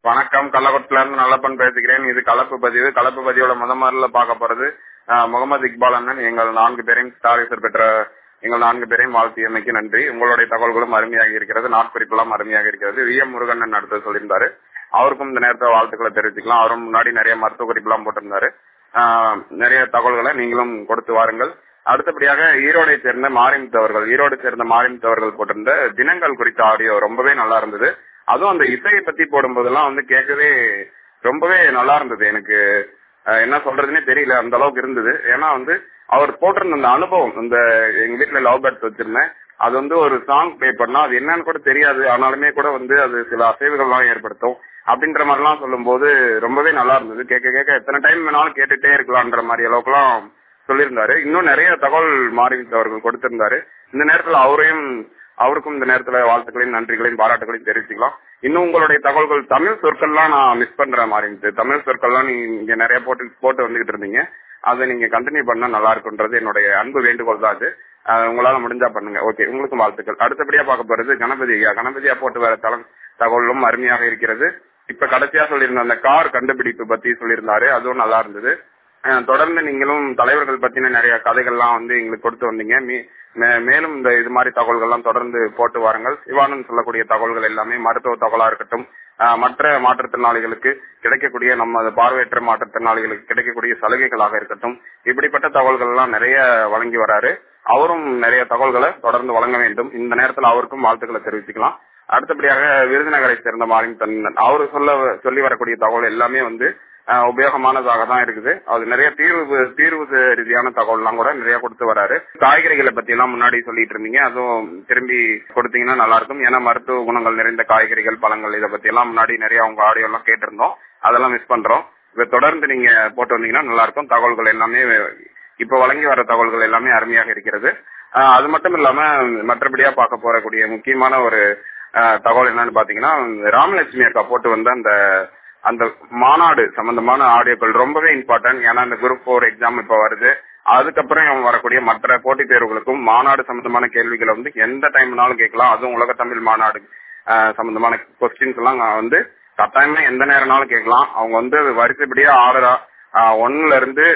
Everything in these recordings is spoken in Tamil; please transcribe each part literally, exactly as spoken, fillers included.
வணக்கம், கள்ளக்குளத்துல இருந்து நல்லப்பன் பேசுகிறேன். இது கலப்பு பதிவு. கலப்பு பதிவோட முத முதல்ல பார்க்க போறது ஆஹ், முகமது இக்பால் அண்ணன். எங்கள் நான்கு பேரையும் ஸ்டாரிசர் பெற்ற எங்கள் நான்கு பேரையும் வாழ்த்தியமைக்கு நன்றி. உங்களுடைய தகவல்களும் அருமையாக இருக்கிறது, நாட்குறிப்பெல்லாம் அருமையாக இருக்கிறது. வி எம் முருகன் அடுத்து சொல்லியிருந்தாரு, அவருக்கும் இந்த நேரத்தை வாழ்த்துக்களை தெரிவிச்சுக்கலாம். அவரும் முன்னாடி நிறைய மருத்துவ குறிப்பெல்லாம் போட்டிருந்தாரு. ஆஹ், நிறைய தகவல்களை நீங்களும் கொடுத்து வாருங்கள். அடுத்தபடியாக ஈரோடை சேர்ந்த மாரிமுத்து அவர்கள் ஈரோடு சேர்ந்த மாரிமுத்து அவர்கள் போட்டிருந்த தினங்கள் குறித்த ஆடியோ ரொம்பவே நல்லா இருந்தது. அதுவும் அந்த இசையை பத்தி போடும்போதெல்லாம் வந்து கேட்கவே ரொம்பவே நல்லா இருந்தது. எனக்கு அஹ், என்ன சொல்றதுன்னே தெரியல, அந்த அளவுக்கு இருந்தது. ஏன்னா வந்து அவர் போட்டிருந்த அந்த அனுபவம், இந்த எங்க வீட்டுல லவ் பேர்ட்ஸ் வச்சிருந்தேன், அது வந்து ஒரு சாங் பிளே பண்ணா அது என்னன்னு கூட தெரியாது, ஆனாலுமே கூட வந்து அது சில அசைவுகள்லாம் ஏற்படுத்தும் அப்படின்ற மாதிரிலாம் சொல்லும் போது ரொம்பவே நல்லா இருந்தது. கேட்க கேட்க எத்தனை டைம் வேணாலும் கேட்டுட்டே இருக்கலாம்ன்ற மாதிரி அளவுக்குலாம் சொல்லியிருந்தாரு. இன்னும் நிறைய தகவல் மாரிமுத்து அவர்கள் கொடுத்திருந்தாரு. இந்த நேரத்துல அவரையும் அவருக்கும் இந்த நேரத்துல வாழ்த்துக்களையும் நன்றிகளையும் பாராட்டுகளையும் தெரிவிச்சுக்கலாம். இன்னும் உங்களுடைய தகவல்கள் தமிழ் சொற்கள்லாம் நான் மிஸ் பண்ற மாதிரி இருந்துச்சு. தமிழ் சொற்கள்லாம் நீங்க நிறைய போட்டு போட்டு வந்துகிட்டு இருந்தீங்க, அதை நீங்க கண்டினியூ பண்ணா நல்லா இருக்குன்றது என்னுடைய அன்பு வேண்டுகோள் தான். அது உங்களால முடிஞ்சா பண்ணுங்க. ஓகே, உங்களுக்கும் வாழ்த்துக்கள். அடுத்தபடியா பார்க்க போறது கணபதி ஐயா. கணபதியா போட்டு வர தளம் தகவலும் அருமையாக இருக்கிறது. இப்ப கடைசியா சொல்லியிருந்த அந்த கார் கண்டுபிடிப்பு பத்தி சொல்லியிருந்தாரு, அதுவும் நல்லா இருந்தது. தொடர்ந்து நீங்களும் தலைவர்கள் பத்தின நிறைய கதைகள்லாம் வந்து எங்களுக்கு கொடுத்து வந்தீங்க. மேலும் இந்த இது மாதிரி தகவல்கள்லாம் தொடர்ந்து போட்டு வாருங்கள். சிவானந்த் சொல்லக்கூடிய தகவல்கள் எல்லாமே மருத்துவ தகவலா இருக்கட்டும், மற்ற மாற்றுத்திறனாளிகளுக்கு கிடைக்கக்கூடிய நம்ம பார்வையற்ற மாற்றுத்திறனாளிகளுக்கு கிடைக்கக்கூடிய சலுகைகளாக இருக்கட்டும், இப்படிப்பட்ட தகவல்கள் எல்லாம் நிறைய வழங்கி வராரு. அவரும் நிறைய தகவல்களை தொடர்ந்து வழங்க வேண்டும். இந்த நேரத்தில் அவருக்கும் வாழ்த்துக்களை தெரிவிச்சுக்கலாம். அடுத்தபடியாக விருதுநகரை சேர்ந்த மாரிமுத்து அவரு சொல்ல சொல்லி வரக்கூடிய தகவல் எல்லாமே வந்து உபயோகமானதாக தான் இருக்குது. அது நிறைய தீர்வு தீர்வு ரீதியான தகவல் எல்லாம் கூட நிறைய கொடுத்து வராரு. காய்கறிகளை பத்தி எல்லாம் முன்னாடி சொல்லிட்டு இருந்தீங்க, அதுவும் திரும்பி கொடுத்தீங்கன்னா நல்லா இருக்கும். ஏன்னா மருத்துவ குணங்கள் நிறைந்த காய்கறிகள், பழங்கள் இதை பத்தி எல்லாம் முன்னாடி நிறைய அவங்க ஆடியோ எல்லாம் கேட்டிருந்தோம், அதெல்லாம் மிஸ் பண்றோம். இதை தொடர்ந்து நீங்க போட்டு வந்தீங்கன்னா நல்லா இருக்கும். தகவல்கள் எல்லாமே இப்ப வழங்கி வர தகவல்கள் எல்லாமே அருமையாக இருக்கிறது. அது மட்டும் இல்லாம மற்றபடியா பார்க்க போறக்கூடிய முக்கியமான ஒரு தகவல் என்னன்னு பாத்தீங்கன்னா, ராமலட்சுமி அக்கா போட்டு வந்த அந்த அந்த மாநாடு சம்பந்தமான ஆடியோக்கள் ரொம்பவே இம்பார்ட்டன்ட். ஏன்னா இந்த குரூப் போர் எக்ஸாம் இப்ப வருது, அதுக்கப்புறம் வரக்கூடிய மற்ற போட்டித் தேர்வுகளுக்கும் மாநாடு சம்பந்தமான கேள்விகளை வந்து எந்த டைம்னாலும் கேட்கலாம். அதுவும் உலக தமிழ் மாநாடு சம்பந்தமான கொஸ்டின்ஸ் எல்லாம் வந்து கட்டாயமா எந்த நேரம்னாலும் கேட்கலாம். அவங்க வந்து வரிசைப்படியா ஆர்டரா ஒன்னுல இருந்து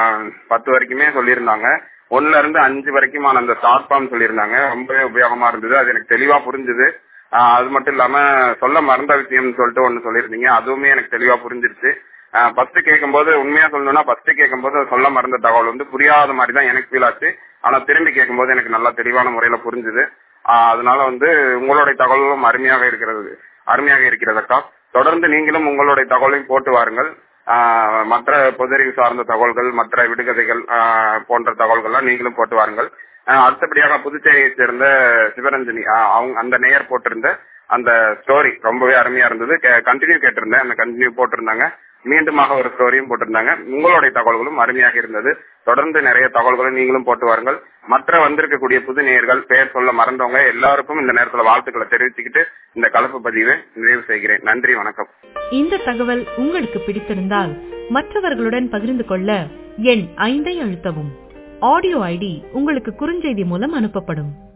பத்து வரைக்குமே சொல்லியிருந்தாங்க. ஒன்னுல இருந்து அஞ்சு வரைக்குமான அந்த ஷார்ட் ஃபார்ம் சொல்லியிருந்தாங்க. ரொம்பவே உபயோகமா இருந்தது, அது எனக்கு தெளிவா புரிஞ்சுது. அது மட்டும் இல்லாம சொல்ல மறந்த விஷயம் சொல்லிட்டு ஒண்ணு சொல்லியிருந்தீங்க, அதுவுமே எனக்கு தெளிவா புரிஞ்சிருச்சு. ஃபர்ஸ்ட் கேட்கும் போது உண்மையா சொல்லணும்னா ஃபர்ஸ்ட் கேட்கும் போது சொல்ல மறந்த தகவல் வந்து புரியாத மாதிரி தான் எனக்கு ஃபீல் ஆச்சு. ஆனா திரும்பி கேட்கும் போது எனக்கு நல்லா தெளிவான முறையில புரிஞ்சுது. அதனால வந்து உங்களுடைய தகவலும் அருமையாக இருக்கிறது அருமையாக இருக்கிறது அக்கா. தொடர்ந்து நீங்களும் உங்களுடைய தகவலையும் போட்டு வாருங்கள். மற்ற பொதறிவு சார்ந்த தகவல்கள், மற்ற விடுகதைகள் போன்ற தகவல்கள்லாம் நீங்களும் போட்டு வாருங்கள். அடுத்தபடியாக புதுச்சேரியை சேர்ந்த சிவரஞ்சனி அவங்க அந்த நேயர் போட்டிருந்த அந்த ஸ்டோரி ரொம்பவே அருமையா இருந்தது. கண்டினியூ கேட்டிருந்தேன், அந்த கண்டினியூ போட்டிருந்தாங்க. மீண்டுமாக ஒரு ஸ்டோரியும் போட்டிருந்தாங்க. உங்களுடைய தகவல்களும் அருமையாக இருந்தது. தொடர்ந்து நிறைய தகவல்களும் நீங்களும் போட்டு வாருங்கள். மற்ற வந்திருக்கக்கூடிய புது நேயர்கள், பெயர் சொல்ல மறந்தவங்க எல்லாருக்கும் இந்த நேரத்தில் வாழ்த்துக்களை தெரிவிச்சுக்கிட்டு இந்த கலப்பு பதிவை நிறைவு செய்கிறேன். நன்றி, வணக்கம். இந்த தகவல் உங்களுக்கு பிடித்திருந்தால் மற்றவர்களுடன் பகிர்ந்து கொள்ள எண் ஐந்தை அழுத்தவும். ஆடியோ ஐடி உங்களுக்கு குறுஞ்செய்தி மூலம் அனுப்பப்படும்.